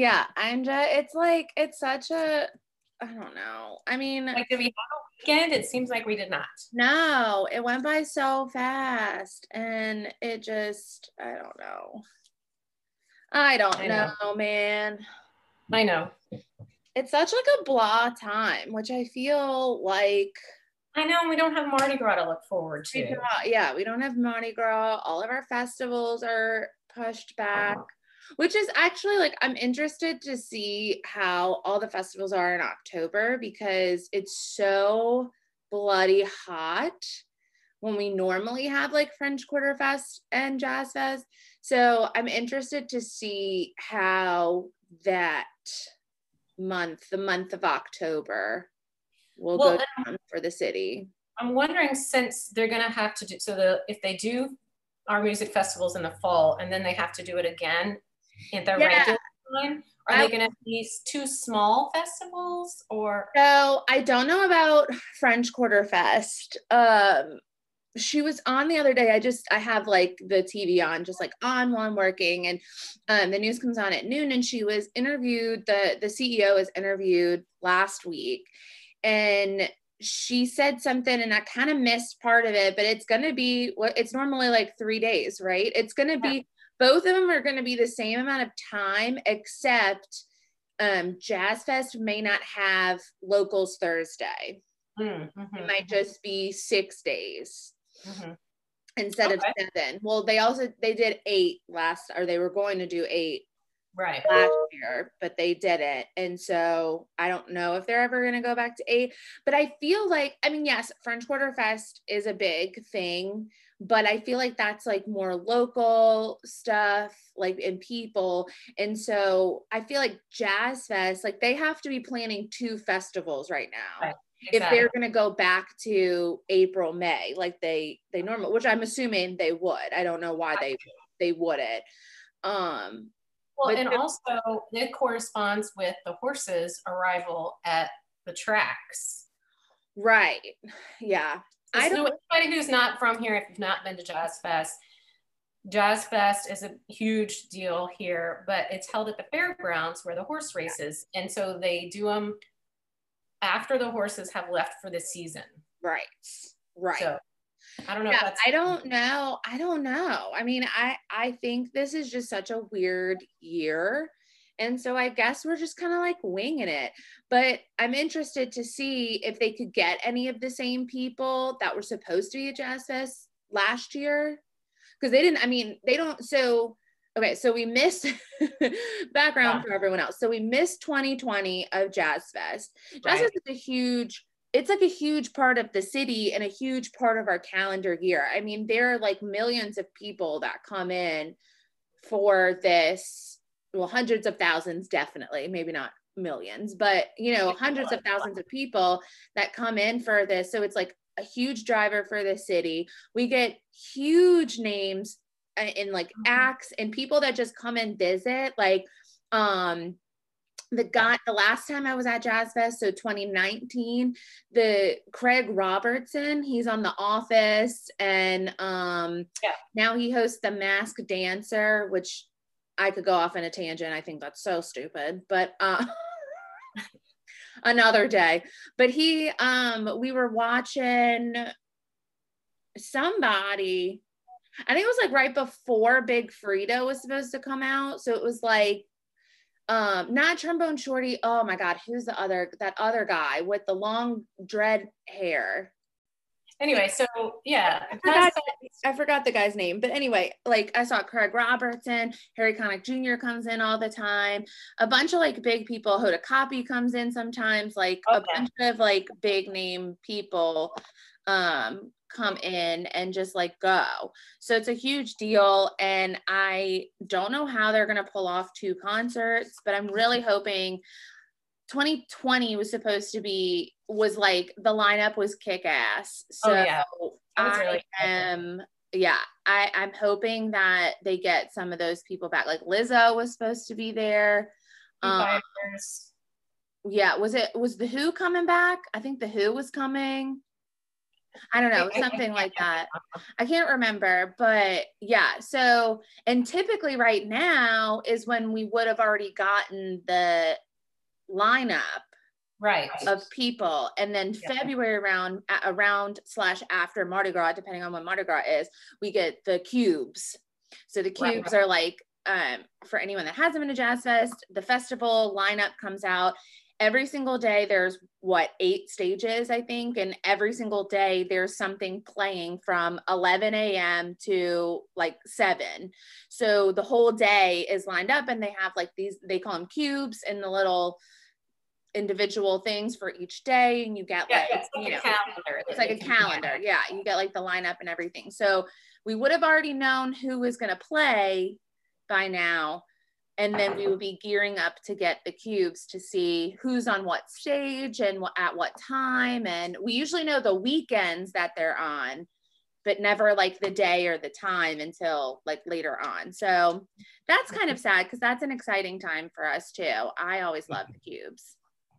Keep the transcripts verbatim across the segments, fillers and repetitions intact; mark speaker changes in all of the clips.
Speaker 1: Yeah, I'm just, it's like, it's such a, I don't know. I mean,
Speaker 2: like, did we have a weekend? It seems like we did not.
Speaker 1: No, it went by so fast, and it just, I don't know. I don't I know. know, man.
Speaker 2: I know.
Speaker 1: It's such like a blah time, which I feel like.
Speaker 2: I know, we don't have Mardi Gras to look forward to.
Speaker 1: We do, yeah, we don't have Mardi Gras. All of our festivals are pushed back. Oh. Which is actually like, I'm interested to see how all the festivals are in October, because it's so bloody hot when we normally have like French Quarter Fest and Jazz Fest. So I'm interested to see how that month, the month of October, will well, go down for the city.
Speaker 2: I'm wondering, since they're going to have to do, so the if they do our music festivals in the fall and then they have to do it again in the yeah. regular time, are I, they going to be two small festivals or?
Speaker 1: So I don't know about French Quarter Fest. Um, she was on the other day. I just, I have like the T V on, just like on while I'm working, and um, the news comes on at noon, and she was interviewed, the, the C E O was interviewed last week, and she said something, and I kind of missed part of it, but it's going to be what it's normally like three days, right? It's going to be, yeah. both of them are going to be the same amount of time, except um, Jazz Fest may not have locals Thursday. Mm-hmm. It might just be six days mm-hmm. instead okay. of seven. Well, they also, they did eight last, or they were going to do eight
Speaker 2: right
Speaker 1: last year, but they didn't. And so I don't know if they're ever going to go back to eight, but I feel like, I mean, yes, French Quarter Fest is a big thing, but I feel like that's like more local stuff, like in people. And so I feel like Jazz Fest, like they have to be planning two festivals right now. Right. Exactly. If they're going to go back to April, May, like they, they normally, which I'm assuming they would. I don't know why they, they wouldn't. Um,
Speaker 2: Well, but and also it corresponds with the horses' arrival at the tracks.
Speaker 1: Right. Yeah.
Speaker 2: So I don't, anybody who's not from here, if you've not been to Jazz Fest, Jazz Fest is a huge deal here, but it's held at the fairgrounds where the horse races. And so they do them after the horses have left for the season.
Speaker 1: Right. Right.
Speaker 2: So I don't know.
Speaker 1: Yeah,
Speaker 2: if that's
Speaker 1: I don't know. I don't know. I mean, I, I think this is just such a weird year. And so I guess we're just kind of like winging it. But I'm interested to see if they could get any of the same people that were supposed to be at Jazz Fest last year. Because they didn't, I mean, they don't. So, okay, so we missed background yeah. for everyone else. So we missed twenty twenty of Jazz Fest. Jazz Fest is a huge it's like a huge part of the city and a huge part of our calendar year. I mean, there are like millions of people that come in for this. Well, hundreds of thousands, definitely, maybe not millions, but you know, hundreds of thousands of people that come in for this. So it's like a huge driver for the city. We get huge names in like acts and people that just come and visit. Like, um, The guy, the last time I was at Jazz Fest, so twenty nineteen, the Craig Robertson, he's on The Office, and um, yeah. now he hosts The Masked Dancer, which I could go off on a tangent. I think that's so stupid, but uh, another day. But he, um, we were watching somebody, I think it was like right before Big Frida was supposed to come out, so it was like, um not Trombone Shorty, oh my god, who's the other that other guy with the long dread hair?
Speaker 2: Anyway, so yeah,
Speaker 1: I forgot, I forgot the guy's name, but anyway, like I saw Craig Robertson, Harry Connick Junior comes in all the time, a bunch of like big people. Hoda Kotb comes in sometimes, like okay. a bunch of like big name people um come in and just like go. So it's a huge deal, and I don't know how they're going to pull off two concerts, but I'm really hoping. Twenty twenty was supposed to be, was like the lineup was kick-ass. So oh, yeah. I really am yeah I I'm hoping that they get some of those people back. Like Lizzo was supposed to be there. Um, yeah was it was the Who coming back? I think the Who was coming. I don't know, something like that. I can't remember, but yeah. So, and typically right now is when we would have already gotten the lineup
Speaker 2: right
Speaker 1: of people. And then yeah. February around, around slash after Mardi Gras, depending on when Mardi Gras is, we get the cubes. So the cubes right. are like, um, for anyone that hasn't been to Jazz Fest, the festival lineup comes out. Every single day there's what, eight stages, I think. And every single day there's something playing from eleven a.m. to like seven. So the whole day is lined up, and they have like these, they call them cubes, and the little individual things for each day. And you get yeah, like, like, you know, calendar. It's like a calendar. Yeah. You get like the lineup and everything. So we would have already known who was going to play by now. And then we would be gearing up to get the cubes to see who's on what stage and what, at what time. And we usually know the weekends that they're on, but never like the day or the time until like later on. So that's kind of sad, because that's an exciting time for us too. I always love the cubes.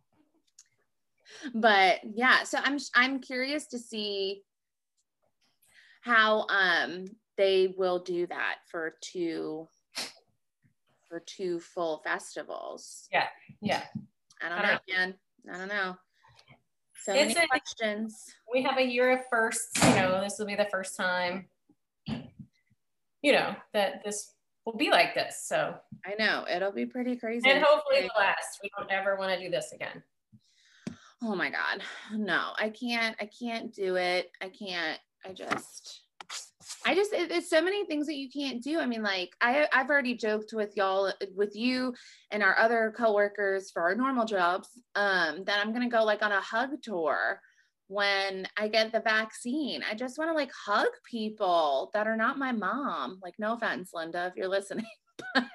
Speaker 1: But yeah, so I'm I'm curious to see how um they will do that for two for two full festivals.
Speaker 2: Yeah, yeah.
Speaker 1: I don't, I don't know, know, man. I don't know. So
Speaker 2: it's
Speaker 1: many
Speaker 2: a,
Speaker 1: questions.
Speaker 2: We have a year of firsts. You know, this will be the first time, you know, that this will be like this. So
Speaker 1: I know it'll be pretty crazy.
Speaker 2: And hopefully the last. We don't ever want to do this again.
Speaker 1: Oh my God. No, I can't, I can't do it. I can't, I just, I just, it, it's so many things that you can't do. I mean, like I, I've already joked with y'all, with you and our other coworkers for our normal jobs, um, that I'm going to go like on a hug tour when I get the vaccine. I just want to like hug people that are not my mom. Like, no offense, Linda, if you're listening, but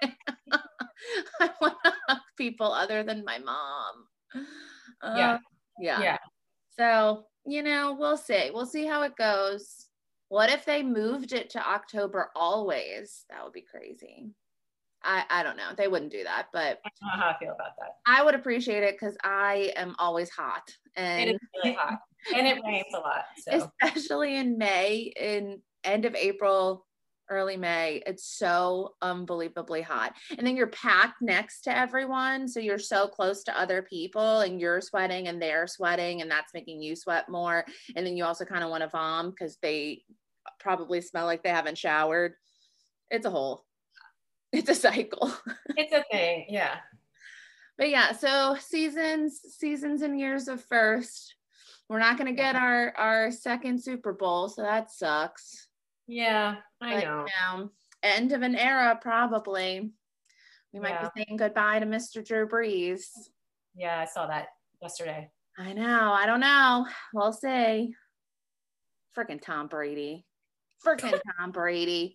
Speaker 1: I want to hug people other than my mom. Uh,
Speaker 2: yeah.
Speaker 1: Yeah.
Speaker 2: Yeah.
Speaker 1: So, you know, we'll see. We'll see how it goes. What if they moved it to October always? That would be crazy. I, I don't know. They wouldn't do that, but
Speaker 2: I don't know how I feel about that.
Speaker 1: I would appreciate it, because I am always hot. And
Speaker 2: it is really hot. And it rains a lot. So.
Speaker 1: Especially in May, in end of April, early May, it's so unbelievably hot. And then you're packed next to everyone. So you're so close to other people, and you're sweating and they're sweating, and that's making you sweat more. And then you also kind of want to vom because they probably smell like they haven't showered. It's a whole, it's a cycle.
Speaker 2: It's a thing. Yeah.
Speaker 1: But yeah, so seasons, seasons and years of first. We're not going to get our, our second Super Bowl. So that sucks.
Speaker 2: Yeah, I but, know.
Speaker 1: You know. End of an era, probably. We might yeah. be saying goodbye to Mister Drew Brees.
Speaker 2: Yeah, I saw that yesterday.
Speaker 1: I know. I don't know. We'll see. Freaking Tom Brady. Freaking Tom Brady.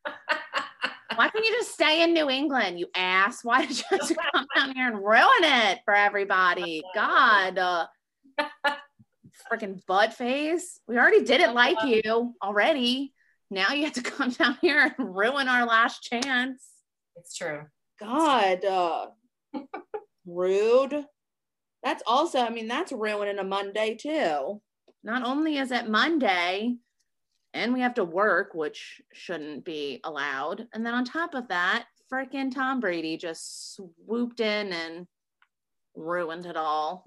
Speaker 1: Why can't you just stay in New England, you ass? Why did you have to come down here and ruin it for everybody? God. Uh, freaking butt face. We already didn't like you already. Now you have to come down here and ruin our last chance.
Speaker 2: It's true.
Speaker 1: God, uh, rude. That's also, I mean, that's ruining a Monday too. Not only is it Monday and we have to work, which shouldn't be allowed. And then on top of that, freaking Tom Brady just swooped in and ruined it all.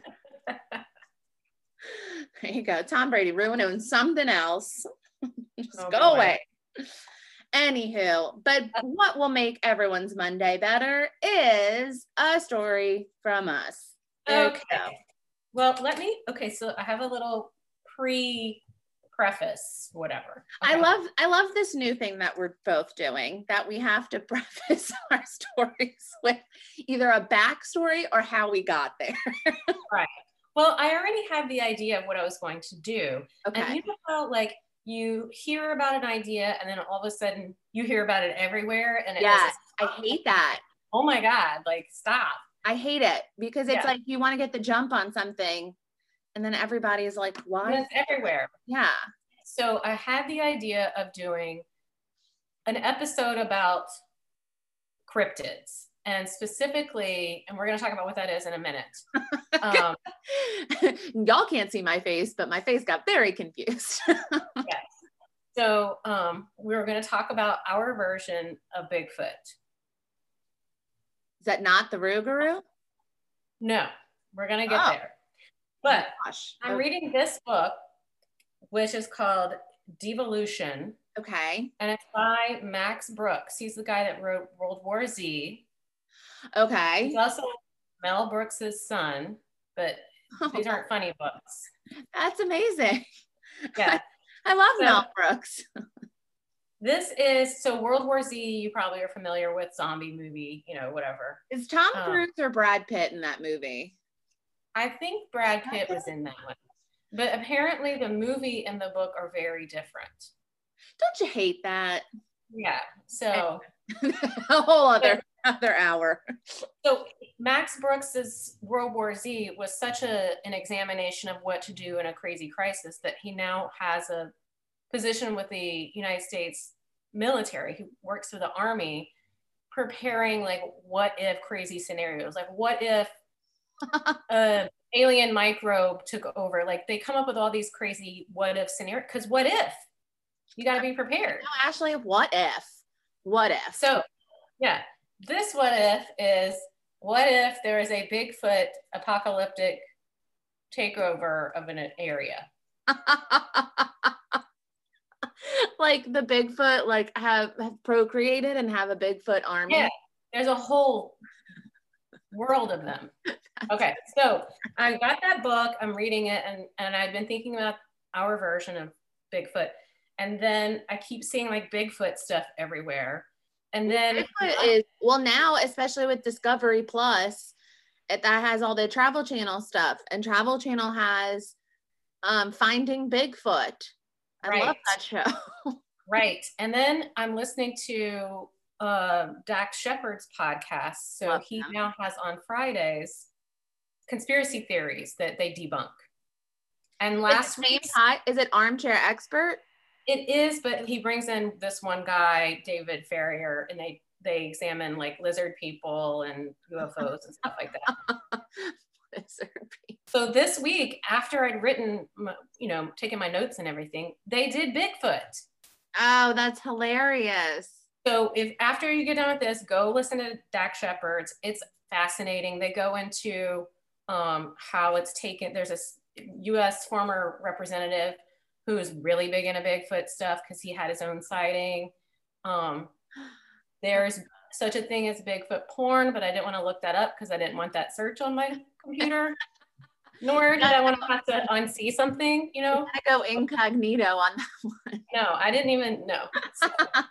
Speaker 1: There you go. Tom Brady ruining something else. Just oh, go boy. away. Anywho, but what will make everyone's Monday better is a story from us.
Speaker 2: Okay. okay. Well, let me, okay, so I have a little pre-preface, whatever. Okay.
Speaker 1: I love, I love this new thing that we're both doing, that we have to preface our stories with either a backstory or how we got there.
Speaker 2: Right. Well, I already had the idea of what I was going to do.
Speaker 1: Okay.
Speaker 2: And you know how, like, you hear about an idea and then all of a sudden you hear about it everywhere. And it
Speaker 1: yes, I hate that.
Speaker 2: Oh my God, like stop.
Speaker 1: I hate it because it's yeah. like you want to get the jump on something and then everybody is like, why?
Speaker 2: And it's everywhere.
Speaker 1: Yeah.
Speaker 2: So I had the idea of doing an episode about cryptids. and specifically, and we're going to talk about what that is in a minute. Um,
Speaker 1: Y'all can't see my face, but my face got very confused.
Speaker 2: Yes. So um, we're going to talk about our version of Bigfoot.
Speaker 1: Is that not the Rougarou?
Speaker 2: No, we're going to get
Speaker 1: Oh.
Speaker 2: there. But
Speaker 1: Oh gosh.
Speaker 2: I'm
Speaker 1: Okay.
Speaker 2: reading this book, which is called Devolution.
Speaker 1: Okay.
Speaker 2: And it's by Max Brooks. He's the guy that wrote World War Z.
Speaker 1: Okay.
Speaker 2: He's also Mel Brooks's son, but these aren't funny books.
Speaker 1: That's amazing.
Speaker 2: Yeah.
Speaker 1: I love
Speaker 2: So-
Speaker 1: Mel Brooks.
Speaker 2: This is, so World War Z, you probably are familiar with, zombie movie, you know, whatever.
Speaker 1: Is Tom
Speaker 2: Um,
Speaker 1: Cruise or Brad Pitt in that movie?
Speaker 2: I think Brad Pitt was in that one. But apparently the movie and the book are very different.
Speaker 1: Don't you hate that?
Speaker 2: Yeah. So,
Speaker 1: A whole other other hour.
Speaker 2: so Max Brooks's World War Z was such a an examination of what to do in a crazy crisis that he now has a position with the United States military. He works for the Army, preparing like what if crazy scenarios. Like what if a alien microbe took over? Like they come up with all these crazy what if scenarios. Because what if? You got to be prepared.
Speaker 1: No, Ashley, what if? What if?
Speaker 2: So, yeah, this what if is what if there is a Bigfoot apocalyptic takeover of an area?
Speaker 1: Like the Bigfoot, like have, have procreated and have a Bigfoot army.
Speaker 2: Yeah, there's a whole world of them. Okay, so I got that book, I'm reading it, and, and I've been thinking about our version of Bigfoot. And then I keep seeing like Bigfoot stuff everywhere. And then
Speaker 1: Bigfoot is, well, now, especially with Discovery Plus, it, that has all the Travel Channel stuff. And Travel Channel has um, Finding Bigfoot. I
Speaker 2: Right.
Speaker 1: love that show.
Speaker 2: Right. And then I'm listening to uh, Dax Shepard's podcast. So
Speaker 1: Love
Speaker 2: he
Speaker 1: him.
Speaker 2: now has on Fridays conspiracy theories that they debunk. And last
Speaker 1: Is it,
Speaker 2: week,
Speaker 1: time, is it Armchair Expert?
Speaker 2: it is, but he brings in this one guy, David Ferrier, and they they examine like lizard people and U F Os and stuff like that.
Speaker 1: Lizard people.
Speaker 2: So this week, after I'd written, my, you know, taken my notes and everything, they did Bigfoot.
Speaker 1: Oh, that's hilarious.
Speaker 2: So if after you get done with this, go listen to Dax Shepard's. It's fascinating. They go into um, how it's taken. There's a U S former representative who is really big into Bigfoot stuff because he had his own sighting. Um, there's such a thing as Bigfoot porn, but I didn't want to look that up because I didn't want that search on my computer. Nor did I want to have to unsee something, you know?
Speaker 1: I go incognito on that one.
Speaker 2: No, I didn't even know. So,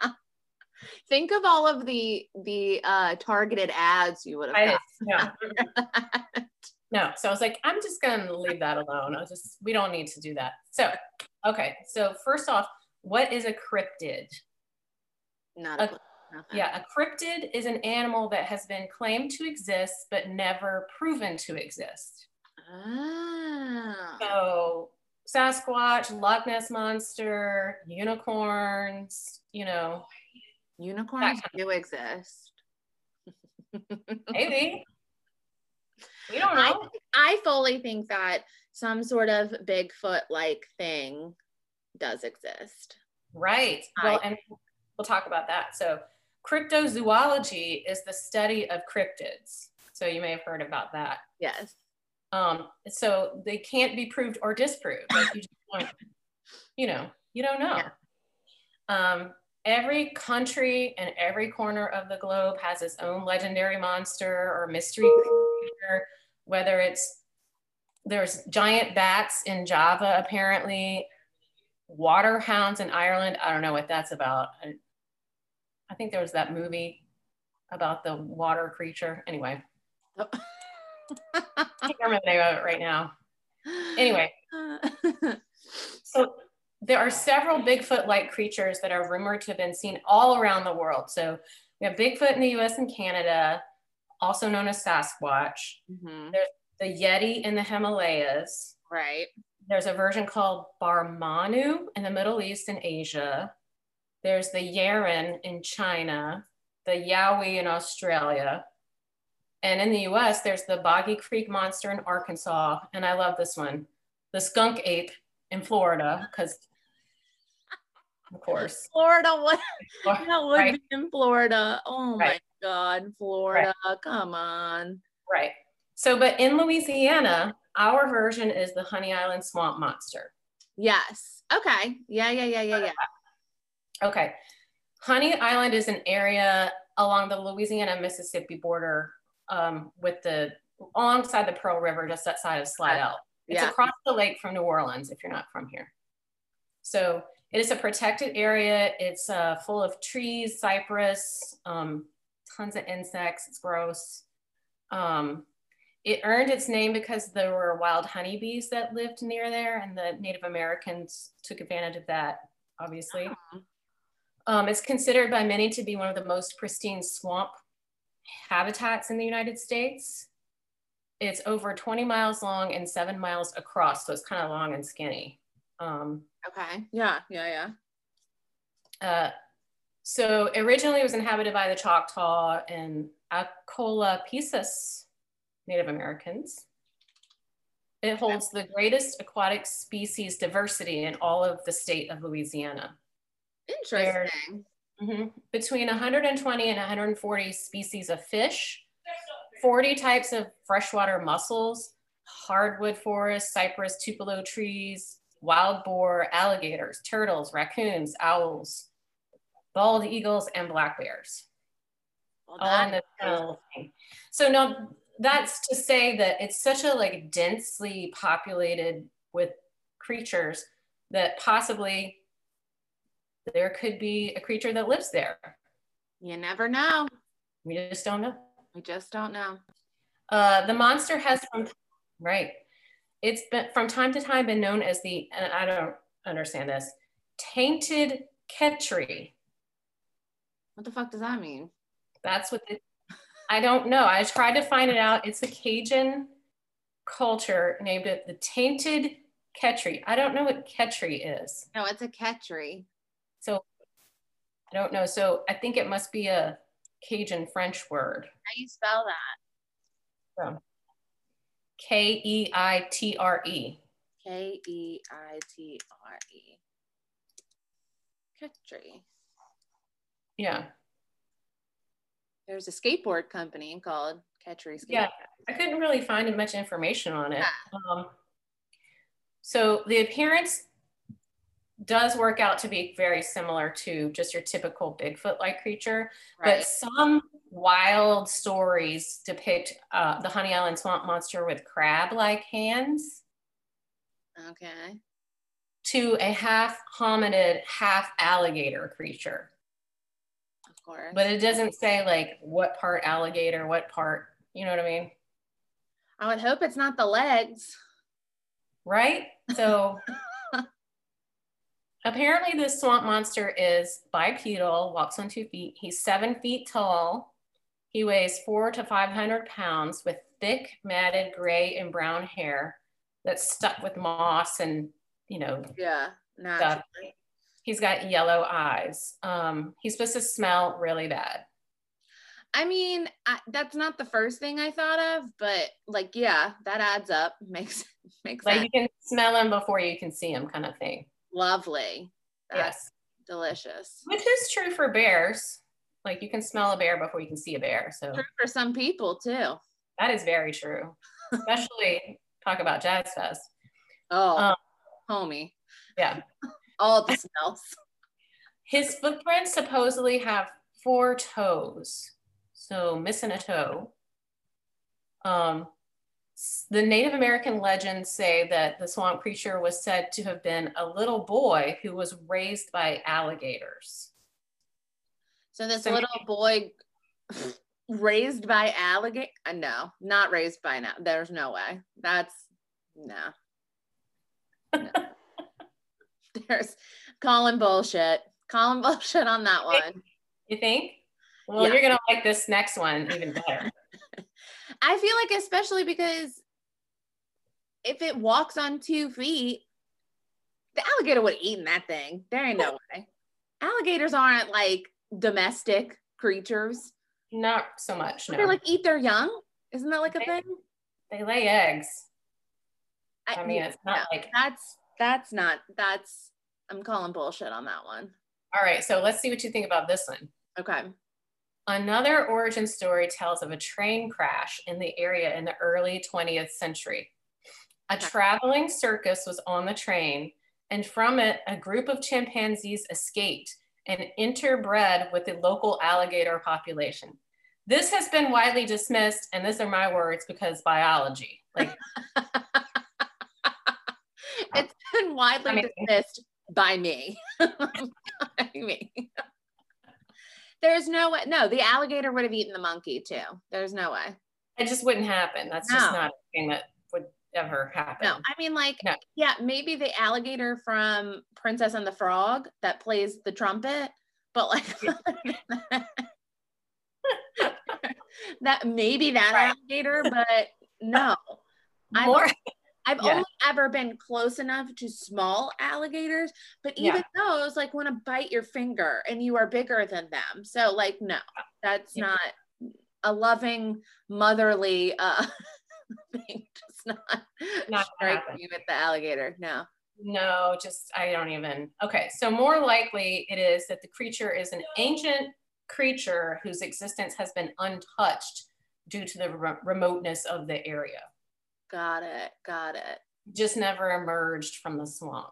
Speaker 1: Think of all of the the uh, targeted ads you would have
Speaker 2: I
Speaker 1: got.
Speaker 2: didn't, no. No, so I was like, I'm just gonna leave that alone. I was just, we don't need to do that. So, okay, so first off, what is a cryptid?
Speaker 1: Not
Speaker 2: A-
Speaker 1: a clue. Nothing.
Speaker 2: Yeah, a cryptid is an animal that has been claimed to exist but never proven to exist.
Speaker 1: Ah.
Speaker 2: So Sasquatch, Loch Ness Monster, unicorns, you know,
Speaker 1: Unicorns
Speaker 2: that
Speaker 1: do exist.
Speaker 2: maybe. We don't
Speaker 1: I,
Speaker 2: know.
Speaker 1: I fully think that some sort of Bigfoot-like thing does exist.
Speaker 2: Right. Well,
Speaker 1: I-
Speaker 2: and we'll talk about that. So cryptozoology is the study of cryptids. So you may have heard about that.
Speaker 1: Yes.
Speaker 2: Um, so they can't be proved or disproved. Like you just don't, you know, you don't know.
Speaker 1: Yeah.
Speaker 2: Um, every country and every corner of the globe has its own legendary monster or mystery creature, whether it's, there's giant bats in Java, apparently, water hounds in Ireland. I don't know what that's about. I, I think there was that movie about the water creature. Anyway, I can't remember the name of it right now. Anyway, so there are several Bigfoot-like creatures that are rumored to have been seen all around the world. So we have Bigfoot in the U S and Canada, also known as Sasquatch.
Speaker 1: Mhm.
Speaker 2: There's the Yeti in the Himalayas.
Speaker 1: Right.
Speaker 2: There's a version called Barmanu in the Middle East and Asia. There's the Yeren in China, the Yowie in Australia. And in the U S, there's the Boggy Creek monster in Arkansas. And I love this one. The skunk ape in Florida, because of course.
Speaker 1: Florida, what? That would
Speaker 2: right?
Speaker 1: be in Florida. Oh
Speaker 2: right.
Speaker 1: my God, Florida, right. Come on.
Speaker 2: Right. So, but in Louisiana, our version is the Honey Island swamp monster.
Speaker 1: Yes. Okay. Yeah, yeah, yeah, yeah, yeah.
Speaker 2: Okay. Honey Island is an area along the Louisiana-Mississippi border um, with the, alongside the Pearl River, just outside of Slidell. It's yeah. across the lake from New Orleans, if you're not from here. So it is a protected area. It's uh, full of trees, cypress, um, tons of insects. It's gross. Um, it earned its name because there were wild honeybees that lived near there, and the Native Americans took advantage of that, obviously. Oh. Um, it's considered by many to be one of the most pristine swamp habitats in the United States. It's over twenty miles long and seven miles across, so it's kind of long and skinny. Um,
Speaker 1: okay, yeah, yeah,
Speaker 2: yeah. Uh, so originally it was inhabited by the Choctaw and Acolapiesis Native Americans. It holds the greatest aquatic species diversity in all of the state of Louisiana.
Speaker 1: Interesting.
Speaker 2: Mm-hmm, between one hundred twenty and one hundred forty species of fish, forty types of freshwater mussels, hardwood forests, cypress, tupelo trees, wild boar, alligators, turtles, raccoons, owls, bald eagles, and black bears. Well, all in the little thing. So now that's to say that it's such a like densely populated with creatures that possibly there could be a creature that lives there.
Speaker 1: You never know.
Speaker 2: We just don't know.
Speaker 1: We just don't know.
Speaker 2: Uh, the monster has, from, right. It's been from time to time been known as the, and I don't understand this, tainted Ketri.
Speaker 1: What the fuck does that mean?
Speaker 2: That's what the, I don't know. I tried to find it out. It's a Cajun culture named it the tainted Ketri. I don't know what Ketri is.
Speaker 1: No, it's a Ketri.
Speaker 2: So I don't know. So I think it must be a Cajun French word.
Speaker 1: How do you spell that?
Speaker 2: So, K E I T R E.
Speaker 1: K E I T R E. Ketri.
Speaker 2: Yeah.
Speaker 1: There's a skateboard company called Ketri Skateboard.
Speaker 2: Yeah, I couldn't really find much information on it. Yeah. Um, so the appearance does work out to be very similar to just your typical Bigfoot-like creature, right. But some wild stories depict uh, the Honey Island swamp monster with crab-like hands.
Speaker 1: Okay.
Speaker 2: To a half hominid, half alligator creature.
Speaker 1: Of course.
Speaker 2: But it doesn't say like what part alligator, what part, you know what I mean?
Speaker 1: I would hope it's not the legs.
Speaker 2: Right? So apparently this swamp monster is bipedal, walks on two feet. He's seven feet tall. He weighs four to five hundred pounds with thick, matted gray and brown hair that's stuck with moss and, you know,
Speaker 1: yeah,
Speaker 2: stuff. He's got yellow eyes. Um, he's supposed to smell really bad.
Speaker 1: I mean, I, that's not the first thing I thought of, but like, yeah, that adds up. Makes makes
Speaker 2: like
Speaker 1: sense.
Speaker 2: You can smell him before you can see him, kind of thing.
Speaker 1: Lovely. That's
Speaker 2: yes.
Speaker 1: Delicious.
Speaker 2: Which is true for bears. Like you can smell a bear before you can see a bear. So
Speaker 1: true for some people too.
Speaker 2: That is very true. Especially talk about Jazz Fest.
Speaker 1: Oh, um, homie.
Speaker 2: Yeah.
Speaker 1: All the smells.
Speaker 2: His footprints supposedly have four toes. So missing a toe. Um, the Native American legends say that the swamp creature was said to have been a little boy who was raised by alligators.
Speaker 1: So this so little boy raised by alligator? Uh, no, not raised by now. There's no way. That's no. no. There's calling bullshit. Calling bullshit on that one.
Speaker 2: You think? Well, yeah. You're gonna like this next one even better.
Speaker 1: I feel like especially because if it walks on two feet, the alligator would have eaten that thing. There ain't no way. Alligators aren't like domestic creatures.
Speaker 2: Not so much.
Speaker 1: No.
Speaker 2: They
Speaker 1: like eat their young. Isn't that like a
Speaker 2: they,
Speaker 1: thing?
Speaker 2: they lay eggs.
Speaker 1: I,
Speaker 2: I mean, it's not
Speaker 1: no,
Speaker 2: like
Speaker 1: that's that's not that's I'm calling bullshit on that one.
Speaker 2: All right, so let's see what you think about this one.
Speaker 1: Okay.
Speaker 2: Another origin story tells of a train crash in the area in the early twentieth century. A
Speaker 1: Okay.
Speaker 2: traveling circus was on the train, and from it, a group of chimpanzees escaped and interbred with the local alligator population. This has been widely dismissed, and these are my words, because biology. Like,
Speaker 1: it's been widely
Speaker 2: I mean,
Speaker 1: dismissed by me. I mean, there's no way. No, the alligator would have eaten the monkey too. There's no way.
Speaker 2: it just wouldn't happen. That's
Speaker 1: No.
Speaker 2: just not a thing that would ever happen.
Speaker 1: No, I mean, like,
Speaker 2: no.
Speaker 1: yeah, maybe the alligator from Princess and the Frog that plays the trumpet, but like that maybe that right. alligator, but no.
Speaker 2: More.
Speaker 1: I've, I've
Speaker 2: yeah.
Speaker 1: only ever been close enough to small alligators, but even yeah. those like want to bite your finger and you are bigger than them. So like, no, that's yeah. not a loving, motherly uh, thing. Just not,
Speaker 2: not
Speaker 1: strike you with the alligator. No.
Speaker 2: No, just, I don't even. Okay. So more likely it is that the creature is an ancient creature whose existence has been untouched due to the re- remoteness of the area.
Speaker 1: Got it. Got it.
Speaker 2: Just never emerged from the swamp,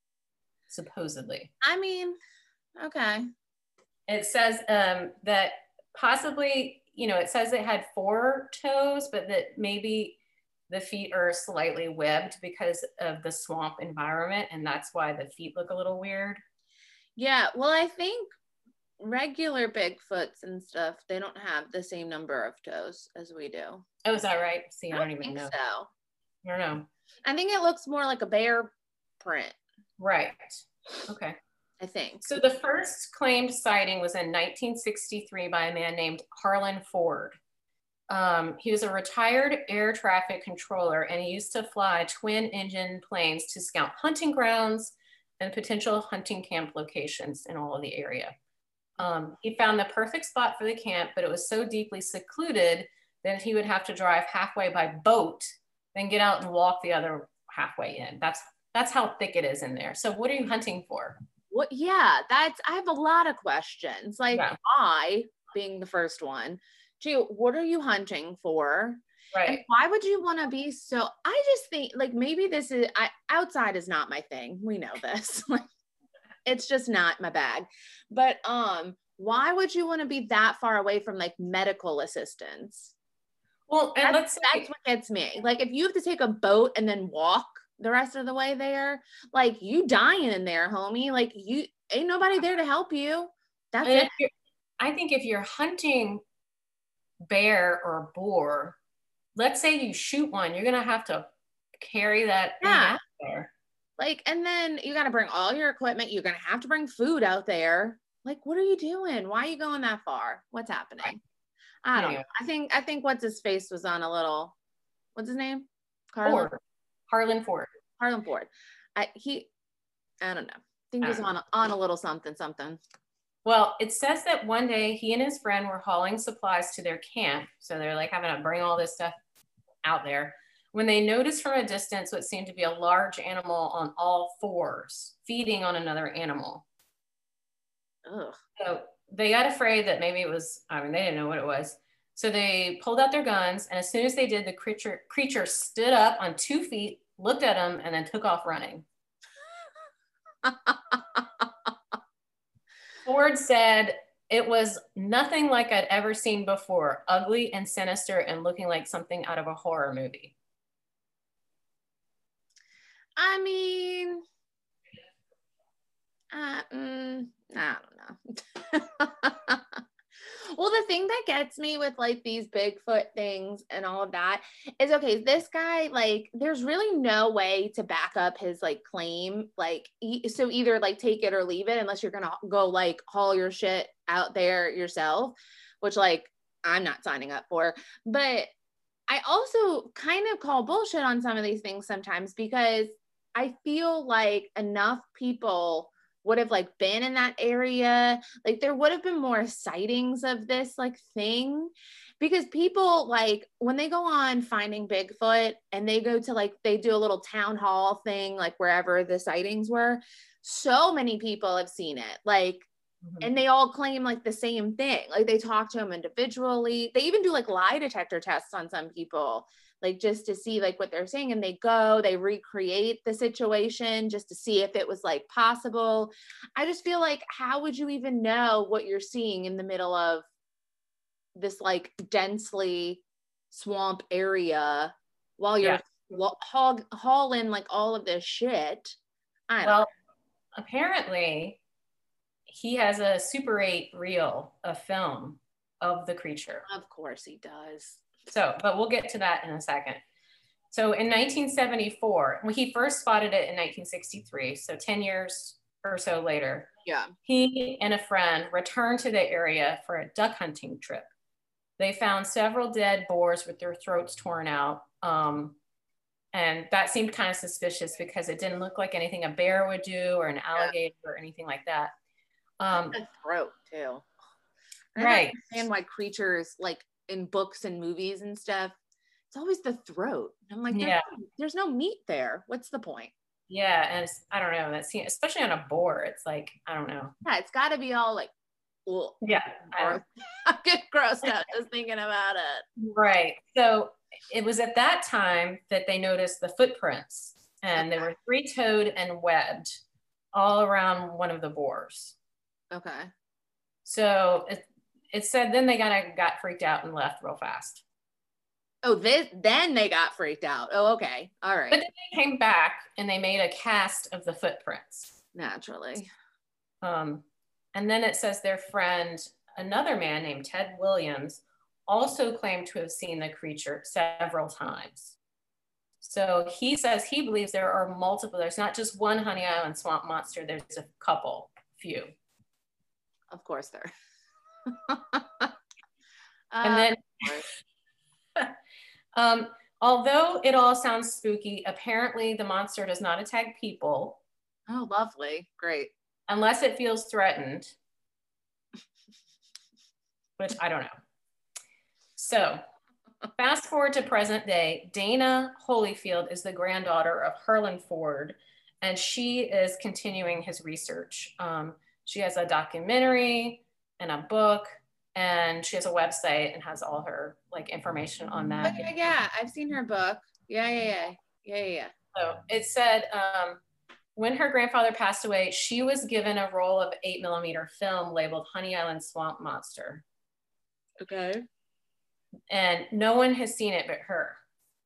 Speaker 2: supposedly.
Speaker 1: I mean, okay.
Speaker 2: It says um, that possibly, you know, it says it had four toes, but that maybe the feet are slightly webbed because of the swamp environment. And that's why the feet look a little weird.
Speaker 1: Yeah. Well, I think regular Bigfoots and stuff, they don't have the same number of toes as we do.
Speaker 2: Oh, is that right? See, I, I don't, don't even know.
Speaker 1: So.
Speaker 2: I don't know.
Speaker 1: I think it looks more like a bear print.
Speaker 2: Right. Okay.
Speaker 1: I think.
Speaker 2: So the first claimed sighting was in nineteen sixty-three by a man named Harlan Ford. Um, he was a retired air traffic controller, and he used to fly twin engine planes to scout hunting grounds and potential hunting camp locations in all of the area. Um, he found the perfect spot for the camp, but it was so deeply secluded that he would have to drive halfway by boat, then get out and walk the other halfway in. That's that's how thick it is in there. So what are you hunting for?
Speaker 1: What? Yeah, that's, I have a lot of questions. Like
Speaker 2: yeah.
Speaker 1: I, being the first one, two, what are you hunting for?
Speaker 2: Right.
Speaker 1: And why would you want to be so, I just think like maybe this is, I, outside is not my thing. We know this. It's just not my bag. But um, why would you want to be that far away from like medical assistance?
Speaker 2: Well, and
Speaker 1: that's,
Speaker 2: let's say,
Speaker 1: that's what gets me. Like if you have to take a boat and then walk the rest of the way there, like you dying in there, homie. Like you ain't nobody there to help you. That's it.
Speaker 2: I think if you're hunting bear or boar, let's say you shoot one, you're gonna have to carry that thing
Speaker 1: yeah.
Speaker 2: out there.
Speaker 1: Like, and then you got to bring all your equipment. You're going to have to bring food out there. Like, what are you doing? Why are you going that far? What's happening? Right. I don't yeah. know. I think, I think what's his face was on a little, what's his name?
Speaker 2: Harlan Ford. Harlan Ford.
Speaker 1: Harlan Ford. I, he, I don't know. I think he's on, a, on a little something, something.
Speaker 2: Well, it says that one day he and his friend were hauling supplies to their camp. So they're like having to bring all this stuff out there, when they noticed from a distance what seemed to be a large animal on all fours feeding on another animal.
Speaker 1: Ugh.
Speaker 2: So they got afraid that maybe it was, I mean, they didn't know what it was. So they pulled out their guns, and as soon as they did, the creature creature stood up on two feet, looked at them, and then took off running. Ford said it was nothing like I'd ever seen before, ugly and sinister and looking like something out of a horror movie.
Speaker 1: I mean, uh, mm, I don't know. Well, the thing that gets me with like these Bigfoot things and all of that is, okay, this guy, like, there's really no way to back up his like claim. Like, he, so either like take it or leave it, unless you're going to go like haul your shit out there yourself, which like I'm not signing up for. But I also kind of call bullshit on some of these things sometimes, because I feel like enough people would have like been in that area, like there would have been more sightings of this like thing, because people like when they go on Finding Bigfoot and they go to like, they do a little town hall thing, like wherever the sightings were, so many people have seen it. Like, mm-hmm. and they all claim like the same thing. Like they talk to them individually. They even do like lie detector tests on some people, like just to see like what they're saying. And they go, they recreate the situation just to see if it was like possible. I just feel like, how would you even know what you're seeing in the middle of this like densely swamp area while you're yeah. haul, haul in like all of this shit? I don't
Speaker 2: well,
Speaker 1: know.
Speaker 2: Apparently he has a Super eight reel of film of the creature.
Speaker 1: Of course he does.
Speaker 2: So, but we'll get to that in a second. So in nineteen seventy-four, when he first spotted it in nineteen sixty-three, so ten years or so later,
Speaker 1: yeah,
Speaker 2: he and a friend returned to the area for a duck hunting trip. They found several dead boars with their throats torn out. Um, and that seemed kind of suspicious because it didn't look like anything a bear would do or an alligator yeah. or anything like that. Um,
Speaker 1: the throat too. I
Speaker 2: right.
Speaker 1: don't understand why creatures like in books and movies and stuff, it's always the throat. I'm like, there's,
Speaker 2: yeah.
Speaker 1: no, there's no meat there. What's the point?
Speaker 2: Yeah, and it's, I don't know, that's especially on a boar. It's like, I don't know.
Speaker 1: Yeah, it's got to be all like, well,
Speaker 2: yeah,
Speaker 1: I get grossed out just thinking about it.
Speaker 2: Right. So it was at that time that they noticed the footprints, and okay. they were three-toed and webbed all around one of the boars.
Speaker 1: Okay.
Speaker 2: So it, it said then they kind of got freaked out and left real fast.
Speaker 1: Oh, this, then they got freaked out. Oh, okay. All right.
Speaker 2: But then they came back and they made a cast of the footprints.
Speaker 1: Naturally.
Speaker 2: Um, and then it says their friend, another man named Ted Williams, also claimed to have seen the creature several times. So he says he believes there are multiple, there's not just one Honey Island swamp monster, there's a couple, few.
Speaker 1: Of course there.
Speaker 2: And then, um, although it all sounds spooky, apparently the monster does not attack people.
Speaker 1: Oh, lovely. Great.
Speaker 2: Unless it feels threatened, which I don't know. So fast forward to present day, Dana Holyfield is the granddaughter of Harlan Ford, and she is continuing his research. Um, she has a documentary and a book, and she has a website and has all her like information on that.
Speaker 1: Oh, yeah, yeah, I've seen her book. Yeah, yeah, yeah, yeah, yeah. yeah.
Speaker 2: So it said, um, when her grandfather passed away, she was given a roll of eight millimeter film labeled Honey Island Swamp Monster.
Speaker 1: Okay.
Speaker 2: And no one has seen it but her.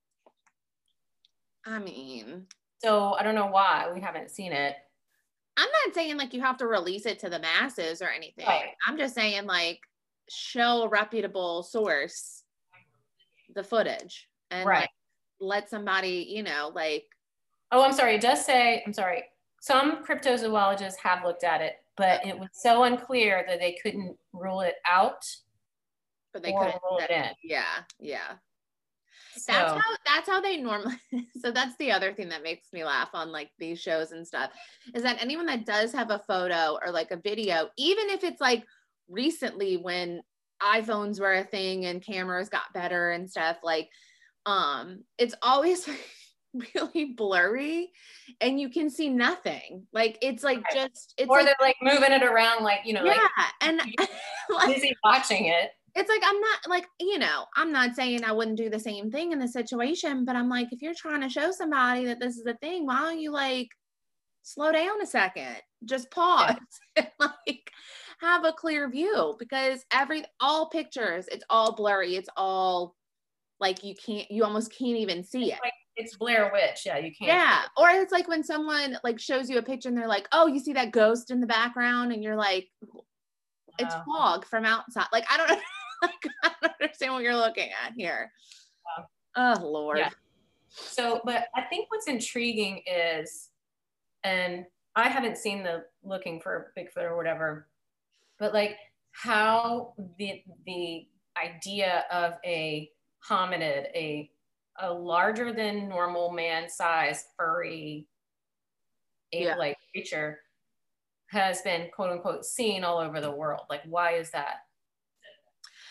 Speaker 1: I mean.
Speaker 2: So I don't know why we haven't seen it.
Speaker 1: I'm not saying like you have to release it to the masses or anything.
Speaker 2: Right.
Speaker 1: I'm just saying like show a reputable source the footage and
Speaker 2: right.
Speaker 1: like, let somebody, you know, like.
Speaker 2: Oh, I'm sorry. It does say, I'm sorry. Some cryptozoologists have looked at it, but it was so unclear that they couldn't rule it out.
Speaker 1: But they
Speaker 2: or
Speaker 1: couldn't
Speaker 2: rule it in.
Speaker 1: Yeah, yeah.
Speaker 2: So,
Speaker 1: that's how that's how they normally so that's the other thing that makes me laugh on like these shows and stuff is that anyone that does have a photo or like a video, even if it's like recently when iPhones were a thing and cameras got better and stuff, like um it's always really blurry and you can see nothing. Like it's like
Speaker 2: right.
Speaker 1: just it's
Speaker 2: or
Speaker 1: like,
Speaker 2: they're like moving it around like, you know,
Speaker 1: yeah,
Speaker 2: like
Speaker 1: and
Speaker 2: like, busy watching it.
Speaker 1: It's like, I'm not like, you know, I'm not saying I wouldn't do the same thing in the situation, but I'm like, if you're trying to show somebody that this is a thing, why don't you like slow down a second, just pause yeah. and like have a clear view, because every, all pictures, it's all blurry. It's all like, you can't, you almost can't even see
Speaker 2: it's
Speaker 1: it.
Speaker 2: Like, it's Blair Witch. Yeah. You can't.
Speaker 1: Yeah. Or it's like when someone like shows you a picture and they're like, oh, you see that ghost in the background? And you're like, it's
Speaker 2: wow.
Speaker 1: fog from outside. Like, I don't know. Like, I don't understand what you're looking at here. Wow. Oh, Lord.
Speaker 2: Yeah. So, but I think what's intriguing is, and I haven't seen the Looking for Bigfoot or whatever, but like how the the idea of a hominid, a a larger than normal man size furry ape-like yeah. creature has been quote unquote seen all over the world. Like, why is that?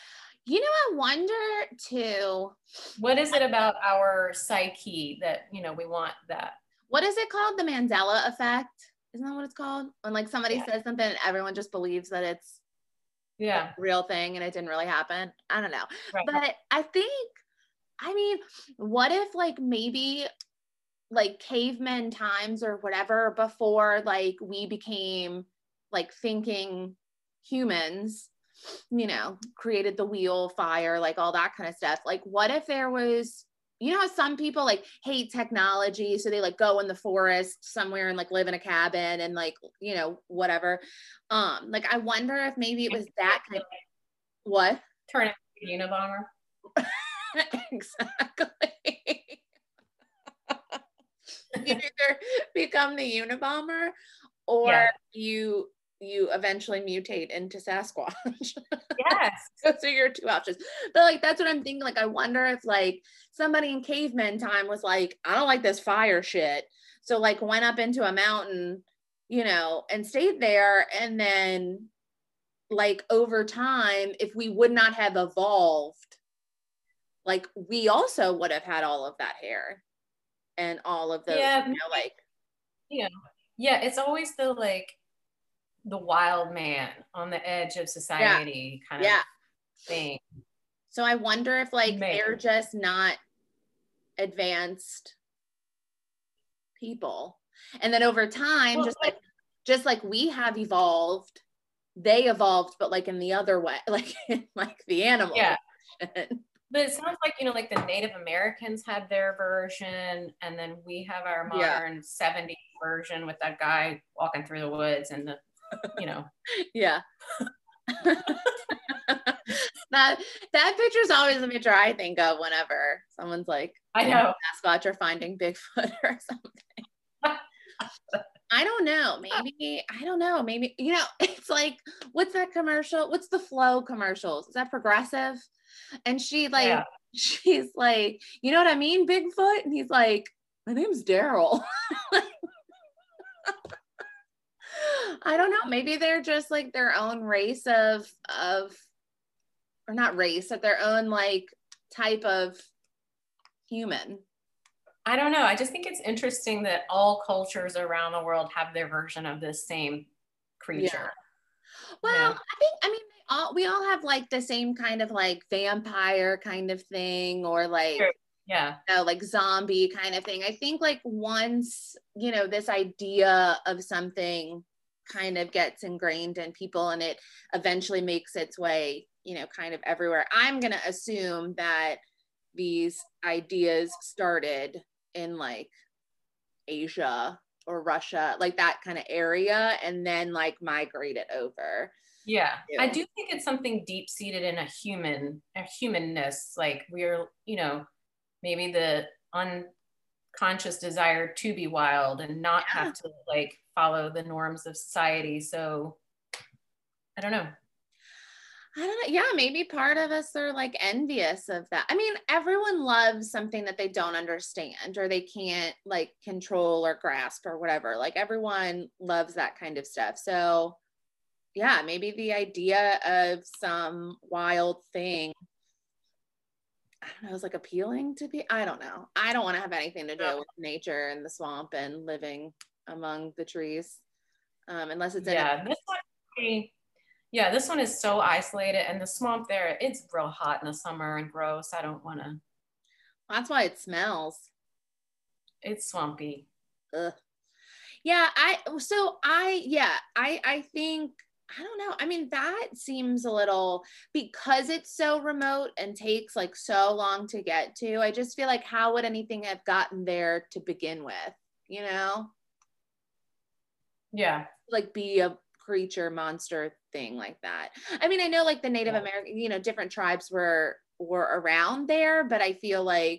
Speaker 1: You know, I wonder too.
Speaker 2: What is it about our psyche that, you know, we want that?
Speaker 1: What is it called? The Mandela effect? Isn't that what it's called? When like somebody
Speaker 2: Yeah.
Speaker 1: says something and everyone just believes that it's
Speaker 2: Yeah.
Speaker 1: a real thing and it didn't really happen. I don't know.
Speaker 2: Right.
Speaker 1: But I think, I mean, what if like maybe like caveman times or whatever before like we became like thinking humans, you know, created the wheel, fire, like all that kind of stuff. Like, what if there was, you know, how some people like hate technology, so they like go in the forest somewhere and like live in a cabin and like, you know, whatever. Um, like I wonder if maybe it was that kind of what?
Speaker 2: Turn into a Unabomber.
Speaker 1: Exactly. You either become the Unabomber or
Speaker 2: Yeah.
Speaker 1: you you eventually mutate into Sasquatch.
Speaker 2: Yes.
Speaker 1: Those are your two options. But like that's what I'm thinking. Like I wonder if like somebody in caveman time was like, I don't like this fire shit. So like went up into a mountain, you know, and stayed there. And then like over time, if we would not have evolved, like we also would have had all of that hair and all of those,
Speaker 2: Yeah.
Speaker 1: you know, like
Speaker 2: Yeah. Yeah. It's always the like the wild man on the edge of society kind of
Speaker 1: yeah.
Speaker 2: thing.
Speaker 1: So I wonder if like
Speaker 2: Maybe.
Speaker 1: they're just not advanced people. And then over time,
Speaker 2: Well,
Speaker 1: just like just like we have evolved, they evolved, but like in the other way, like like the animals.
Speaker 2: Yeah. But it sounds like, you know, like the Native Americans had their version, and then we have our modern yeah. seventies version with that guy walking through the woods and the, you know.
Speaker 1: Yeah. that that picture is always the picture I think of whenever someone's like,
Speaker 2: I know,
Speaker 1: Sasquatch or finding Bigfoot or something. I don't know. Maybe, I don't know. Maybe, you know, it's like, what's that commercial? What's the Flow commercials? Is that Progressive? And she like, yeah. she's like, you know what I mean, Bigfoot? And he's like, my name's Daryl. I don't know. Maybe they're just like their own race of, of, or not race, of their own like type of human.
Speaker 2: I don't know. I just think it's interesting that all cultures around the world have their version of this same creature.
Speaker 1: Yeah. Well, yeah. I think, I mean, they all, we all have like the same kind of like vampire kind of thing, or like,
Speaker 2: sure. yeah,
Speaker 1: you know, like zombie kind of thing. I think like once, you know, this idea of something kind of gets ingrained in people and it eventually makes its way, you know, kind of everywhere. I'm going to assume that these ideas started in like Asia or Russia, like that kind of area, and then like migrated over.
Speaker 2: Yeah, too. I do think it's something deep seated in a human, a humanness. Like we're, you know, maybe the unconscious desire to be wild and not yeah. have to like follow the norms of society. So I don't know.
Speaker 1: I don't know. Yeah, maybe part of us are like envious of that. I mean, everyone loves something that they don't understand or they can't like control or grasp or whatever. Like everyone loves that kind of stuff. So yeah, maybe the idea of some wild thing, I don't know, is like appealing to be. I don't know. I don't want to have anything to do with nature and the swamp and living among the trees, um, unless it's
Speaker 2: yeah.
Speaker 1: in
Speaker 2: A- this one. Yeah, this one is so isolated, and the swamp there, it's real hot in the summer and gross. I don't want to.
Speaker 1: That's why it smells.
Speaker 2: It's swampy.
Speaker 1: Ugh. Yeah, I, so I, yeah, I, I think, I don't know. I mean, that seems a little, because it's so remote and takes like so long to get to, I just feel like how would anything have gotten there to begin with, you know?
Speaker 2: Yeah.
Speaker 1: Like be a creature monster thing like that. I mean, I know like the Native
Speaker 2: yeah.
Speaker 1: American, you know, different tribes were were around there, but I feel like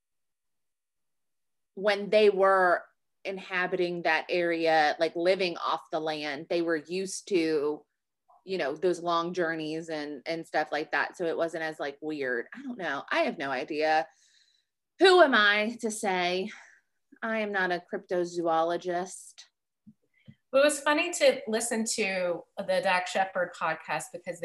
Speaker 1: when they were inhabiting that area, like living off the land, they were used to, you know, those long journeys and and stuff like that. So it wasn't as like weird. I don't know. I have no idea. Who am I to say? I am not a cryptozoologist.
Speaker 2: It was funny to listen to the Dax Shepard podcast because they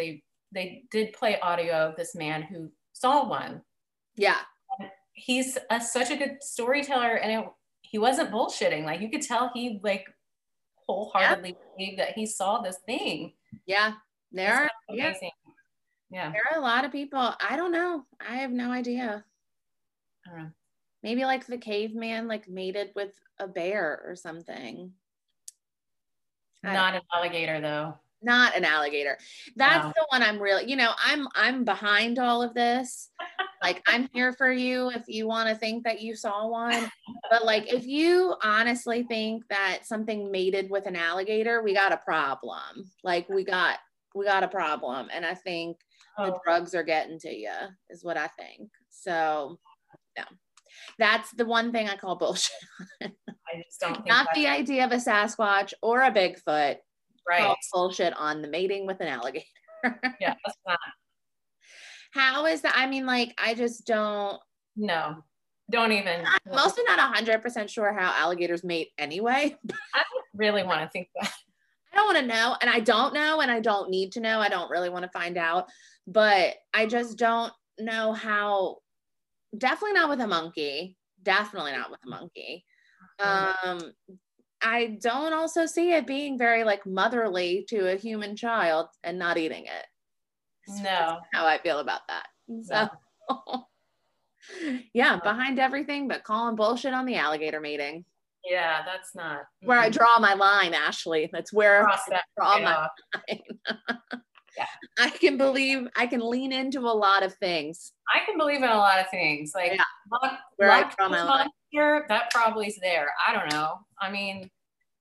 Speaker 2: they did play audio of this man who saw one.
Speaker 1: Yeah.
Speaker 2: He's a, such a good storyteller, and it, he wasn't bullshitting. Like you could tell he like wholeheartedly yeah. believed that he saw this thing.
Speaker 1: Yeah. There are, yeah.
Speaker 2: yeah.
Speaker 1: There are a lot of people. I don't know. I have no idea.
Speaker 2: I don't know.
Speaker 1: Maybe like the caveman like mated with a bear or something.
Speaker 2: Not an alligator though.
Speaker 1: Not an alligator. That's no. the one I'm really, you know, I'm I'm behind all of this. Like I'm here for you if you want to think that you saw one. But like if you honestly think that something mated with an alligator, we got a problem. Like we got we got a problem. And I think oh. the drugs are getting to you is what I think. So yeah. That's the one thing I call bullshit.
Speaker 2: I just don't think
Speaker 1: not the idea of a Sasquatch or a Bigfoot.
Speaker 2: Right.
Speaker 1: Bullshit on the mating with an alligator.
Speaker 2: Yeah, that's not.
Speaker 1: How is that? I mean, like, I just don't.
Speaker 2: No, don't even.
Speaker 1: I'm also not one hundred percent sure how alligators mate anyway.
Speaker 2: I don't really want to think that.
Speaker 1: I don't want to know, and I don't know, and I don't need to know. I don't really want to find out, but I just don't know how. Definitely not with a monkey. Definitely not with a monkey. Um, I don't also see it being very like motherly to a human child and not eating it.
Speaker 2: No.
Speaker 1: That's how I feel about that. So no. Yeah, behind everything but calling bullshit on the alligator mating.
Speaker 2: Yeah, that's not
Speaker 1: where I draw my line, Ashley. That's where I draw my line. Yeah. I can believe I can lean into a lot of things.
Speaker 2: I can believe in a lot of things. Like
Speaker 1: yeah.
Speaker 2: luck,
Speaker 1: where
Speaker 2: luck
Speaker 1: I draw my line.
Speaker 2: Here, that probably's there. I don't know. I mean,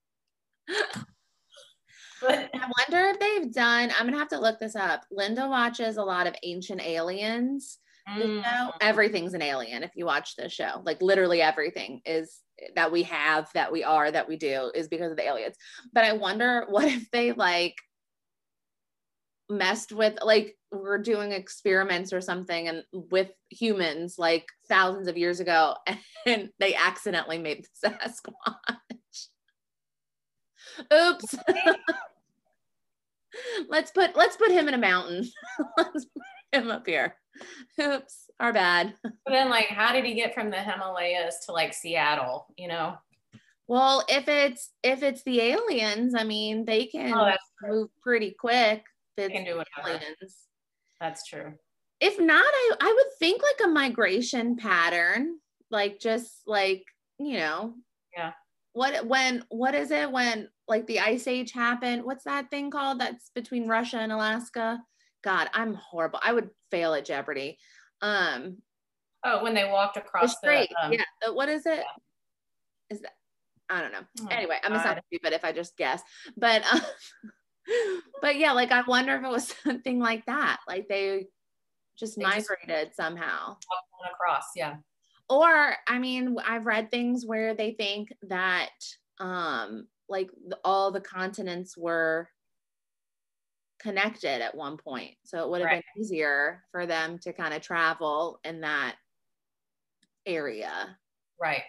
Speaker 1: but I wonder if they've done, I'm gonna have to look this up. Linda watches a lot of Ancient Aliens. Mm. Show. Everything's an alien if you watch this show. Like literally everything is that we have, that we are, that we do is because of the aliens. But I wonder what if they like messed with, like we're doing experiments or something and with humans like thousands of years ago and they accidentally made the Sasquatch. Oops. let's put let's put him in a mountain. Let's put him up here. Oops, our bad.
Speaker 2: But then like how did he get from the Himalayas to like Seattle, you know?
Speaker 1: Well, if it's if it's the aliens, I mean they can oh, move pretty quick.
Speaker 2: They can do whatever. Aliens. That's true.
Speaker 1: If not, I, I would think like a migration pattern, like just like, you know,
Speaker 2: yeah.
Speaker 1: What, when, what is it when like the ice age happened? What's that thing called that's between Russia and Alaska? God, I'm horrible. I would fail at Jeopardy. Um,
Speaker 2: oh, when they walked across the,
Speaker 1: the um, yeah. What is it? Yeah. Is that, I don't know. Oh, anyway, I'm not stupid if I just guess, but, um, but yeah, like I wonder if it was something like that. Like they just they migrated just somehow.
Speaker 2: Across, yeah.
Speaker 1: Or, I mean, I've read things where they think that um, like the, all the continents were connected at one point. So it would have right. been easier for them to kind of travel in that area.
Speaker 2: Right.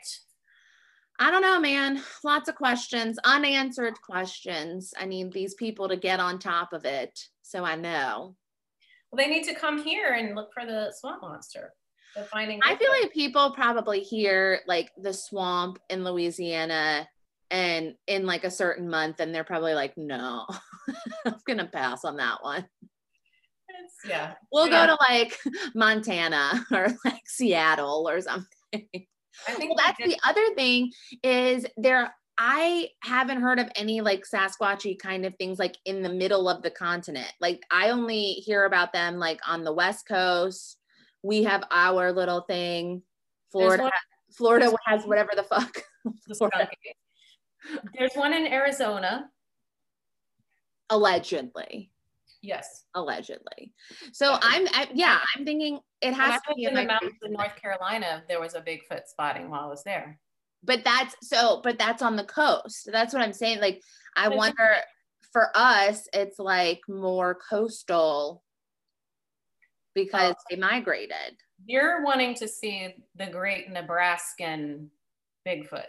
Speaker 1: I don't know, man. Lots of questions, unanswered questions. I need these people to get on top of it. So I know.
Speaker 2: Well, they need to come here and look for the swamp monster. They're finding
Speaker 1: I feel like people probably hear like the swamp in Louisiana and in like a certain month, and they're probably like, no, I'm going to pass on that one.
Speaker 2: It's, yeah.
Speaker 1: We'll
Speaker 2: yeah.
Speaker 1: go to like Montana or like Seattle or something. I think well, that's the other thing is there, I haven't heard of any like Sasquatchy kind of things like in the middle of the continent. Like I only hear about them like on the West Coast. We have our little thing. Florida, one, Florida has whatever the fuck. Florida.
Speaker 2: There's one in Arizona.
Speaker 1: Allegedly.
Speaker 2: Yes.
Speaker 1: Allegedly. So okay. I'm, I, yeah, I'm thinking it has to be
Speaker 2: in the mountains in North Carolina. There was a Bigfoot spotting while I was there.
Speaker 1: But that's so, but that's on the coast. That's what I'm saying. Like, I wonder for us, it's like more coastal because oh. they migrated.
Speaker 2: You're wanting to see the great Nebraskan Bigfoot.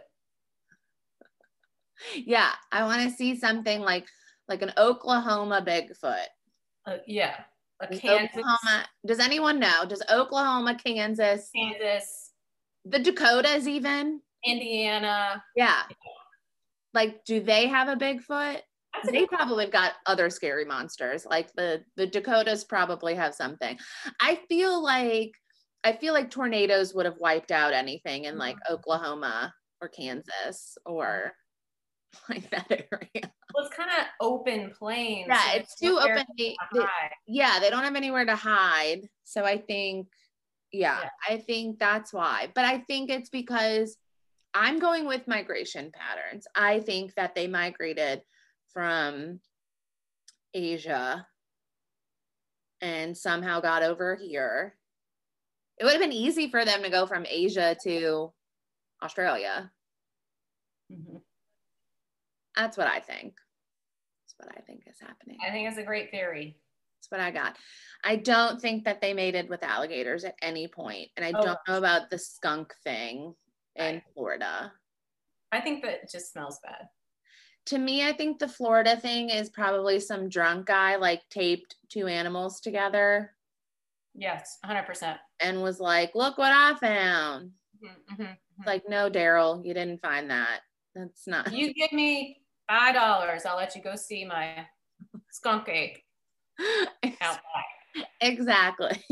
Speaker 1: Yeah. I want to see something like, like an Oklahoma Bigfoot.
Speaker 2: Uh, yeah. a
Speaker 1: Does
Speaker 2: Kansas,
Speaker 1: Oklahoma, does anyone know? Does Oklahoma, Kansas,
Speaker 2: Kansas,
Speaker 1: the Dakotas even?
Speaker 2: Indiana.
Speaker 1: Yeah. Like, do they have a Bigfoot?
Speaker 2: That's a
Speaker 1: They
Speaker 2: good
Speaker 1: probably got other scary monsters. Like the the Dakotas probably have something. I feel like I feel like tornadoes would have wiped out anything in like Oklahoma or Kansas or like that area.
Speaker 2: Well, it's kind of open plain.
Speaker 1: Yeah,
Speaker 2: so
Speaker 1: it's too
Speaker 2: nowhere
Speaker 1: open. They,
Speaker 2: to
Speaker 1: they-
Speaker 2: hide.
Speaker 1: yeah, they don't have anywhere to hide. So I think, yeah,
Speaker 2: Yeah.
Speaker 1: I think that's why. But I think it's because I'm going with migration patterns. I think that they migrated from Asia and somehow got over here. It would have been easy for them to go from Asia to Australia.
Speaker 2: Mm-hmm.
Speaker 1: That's what I think. That's what I think is happening.
Speaker 2: I think it's a great theory.
Speaker 1: That's what I got. I don't think that they mated with alligators at any point. And I
Speaker 2: Oh.
Speaker 1: don't know about the skunk thing in
Speaker 2: Right.
Speaker 1: Florida.
Speaker 2: I think that it just smells bad.
Speaker 1: To me, I think the Florida thing is probably some drunk guy like taped two animals together
Speaker 2: Yes, one hundred percent.
Speaker 1: and was like, look what I found.
Speaker 2: Mm-hmm, mm-hmm.
Speaker 1: It's like, no, Daryl, you didn't find that. That's not.
Speaker 2: You give me five dollars, I'll let you go see my skunk ape out back.
Speaker 1: Exactly.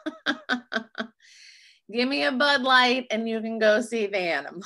Speaker 1: Give me a Bud Light and you can go see the animal.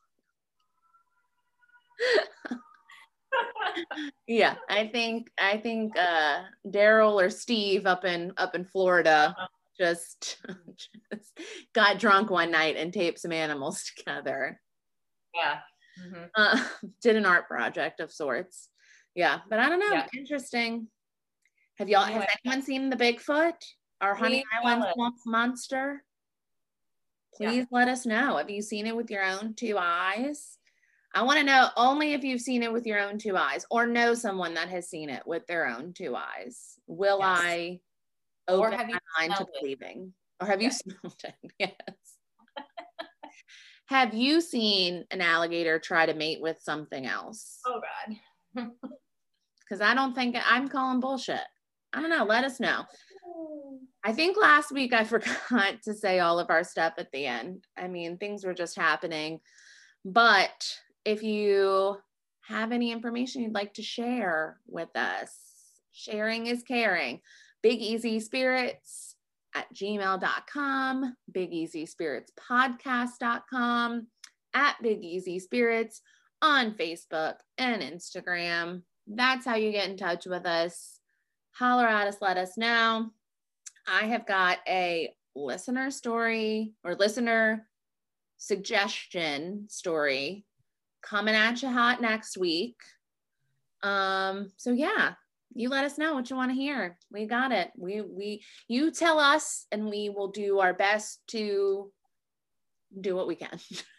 Speaker 1: Yeah, I think I think uh Daryl or Steve up in up in Florida
Speaker 2: Uh-huh.
Speaker 1: just, just got drunk one night and taped some animals together.
Speaker 2: Yeah. Mm-hmm.
Speaker 1: Uh, did an art project of sorts. Yeah, but I don't know.
Speaker 2: Yeah.
Speaker 1: Interesting. Have y'all
Speaker 2: Anyway.
Speaker 1: has anyone seen the Bigfoot? Our Honey
Speaker 2: Please
Speaker 1: Island
Speaker 2: tell us.
Speaker 1: swamp monster? Please
Speaker 2: Yeah.
Speaker 1: let us know. Have you seen it with your own two eyes? I want to know only if you've seen it with your own two eyes or know someone that has seen it with their own two eyes. Will
Speaker 2: Yes.
Speaker 1: I
Speaker 2: Or
Speaker 1: open
Speaker 2: have you
Speaker 1: my mind to
Speaker 2: smelled it?
Speaker 1: believing? Or have you
Speaker 2: Yes.
Speaker 1: smelled it? Yes. Have you seen an alligator try to mate with something else?
Speaker 2: Oh God.
Speaker 1: Because I don't think I'm calling bullshit. I don't know. Let us know. I think last week I forgot to say all of our stuff at the end. I mean, things were just happening. But if you have any information you'd like to share with us, sharing is caring. Big Easy Spirits at gmail dot com, Big Easy Spirits podcast dot com, at Big Easy Spirits on Facebook and Instagram. That's how you get in touch with us. Holler at us, let us know. I have got a listener story or listener suggestion story coming at you hot next week. Um, so yeah, you let us know what you want to hear. We got it. We we you tell us and we will do our best to do what we can.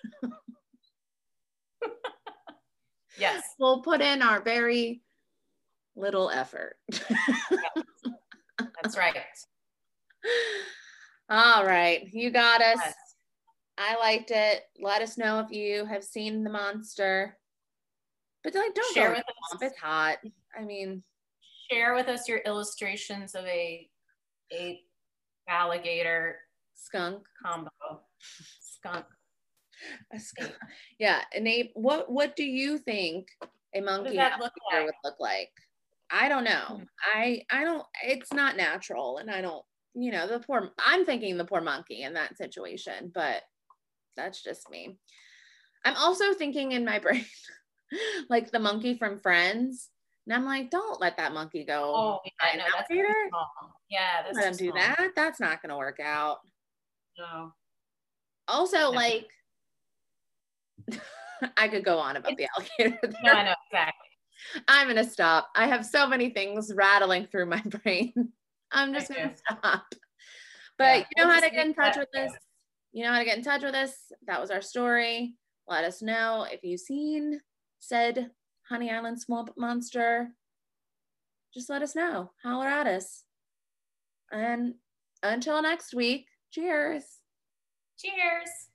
Speaker 2: Yes.
Speaker 1: We'll put in our very little effort.
Speaker 2: That's right.
Speaker 1: All right, you got us.
Speaker 2: Yes.
Speaker 1: I liked it. Let us know if you have seen the monster. But like, don't
Speaker 2: Share
Speaker 1: go
Speaker 2: with
Speaker 1: to the
Speaker 2: us.
Speaker 1: swamp. It's hot. I mean,
Speaker 2: Share with us your illustrations of a a alligator
Speaker 1: skunk.
Speaker 2: combo. Skunk.
Speaker 1: A skunk. Yeah, and Nate, what what do you think a monkey
Speaker 2: that look
Speaker 1: alligator
Speaker 2: like?
Speaker 1: would look like? I don't know.
Speaker 2: Mhm.
Speaker 1: I I don't. It's not natural, and I don't. You know, the poor. I'm thinking the poor monkey in that situation, but that's just me. I'm also thinking in my brain, like the monkey from Friends. And I'm like, don't let that monkey go.
Speaker 2: Oh,
Speaker 1: by
Speaker 2: yeah,
Speaker 1: an
Speaker 2: no, that's too
Speaker 1: alligator.
Speaker 2: small. Yeah, that's
Speaker 1: Let him
Speaker 2: too
Speaker 1: do
Speaker 2: small.
Speaker 1: that. That's not going to work out.
Speaker 2: No.
Speaker 1: Also,
Speaker 2: No.
Speaker 1: like, I could go on about the alligator.
Speaker 2: No,
Speaker 1: there.
Speaker 2: I know, exactly.
Speaker 1: I'm going to stop. I have so many things rattling through my brain. I'm just
Speaker 2: Me
Speaker 1: going to
Speaker 2: too.
Speaker 1: stop. But
Speaker 2: Yeah,
Speaker 1: you know
Speaker 2: we'll
Speaker 1: how
Speaker 2: just
Speaker 1: to get in
Speaker 2: leave
Speaker 1: touch
Speaker 2: that
Speaker 1: with
Speaker 2: there.
Speaker 1: us. You know how to get in touch with us. That was our story. Let us know if you've seen said Honey Island swamp monster. Just let us know. Holler at us. And until next week, cheers.
Speaker 2: Cheers.